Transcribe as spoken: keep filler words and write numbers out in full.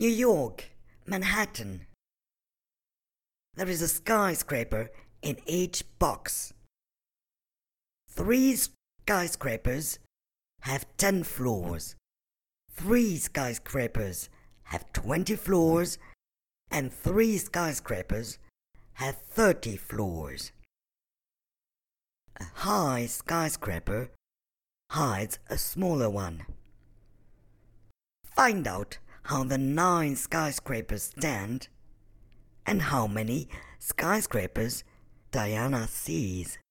New York, Manhattan. There is a skyscraper in each box. Three skyscrapers have ten floors. Three skyscrapers have twenty floors, and three skyscrapers have thirty floors. A high skyscraper hides a smaller one. Find out how the nine skyscrapers stand and how many skyscrapers Diana sees.